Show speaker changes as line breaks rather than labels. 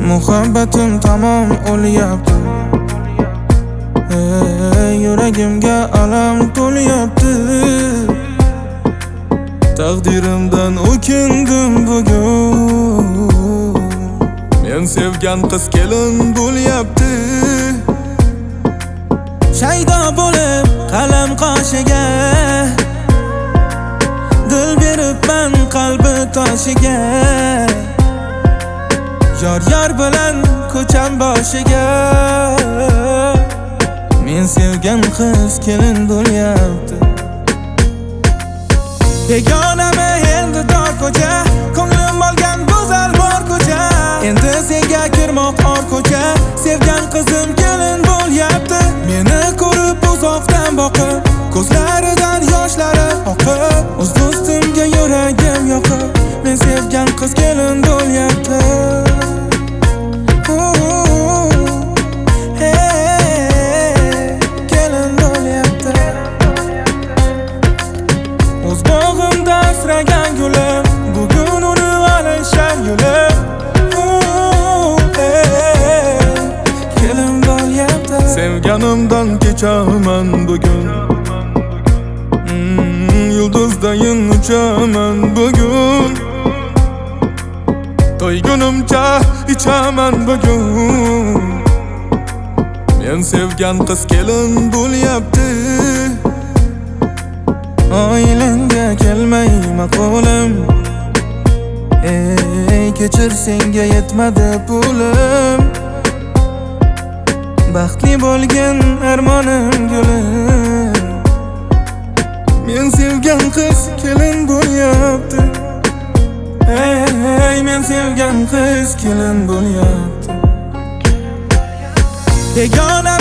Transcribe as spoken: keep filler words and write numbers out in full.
Muhabbatim tamom o'lyapti. Ey, yuragimga alam to'lyapti. Taqdirimdan o'kindim bugun. Men sevgan qiz kelin bo'lyapti. Shaydo bo'lib qalam qoshiga, dil beribman qalbi toshiga. Yor yor bilan ko'cham boshiga. Men sevgan qiz kelin bo'lyapti. Begonami endi tor ko'cha, ko'nglim olgan go'zal bor ko'cha. Endi senga kirmoq or ko'cha, sevgan qizim kelin bo'lyapti. Meni ko'rib uzoqdan boqib, ko'zlaridan yoshlari oqib, o'z do'stimga yuragim yoqib, men sevgan qiz kelin bo'lyapti. O'z bog'imda asragan gulim, bugun uni alishar yulim. Kelin bo'lyapti. Sevganimdan kechaman bugun, mm, yulduzdayin uchaman bugun. To'ygunimcha ichaman bugun. Men sevgan qiz kelin bo'lyapti. Oilangga kelmay maqolim, ey kechir senga yetmadi pulim. Baxtli bo'lgan armonim gulim. Men sevgan qiz kelin bo'lyapti. Ey men sevgan qiz kelin bo'lyapti. Begona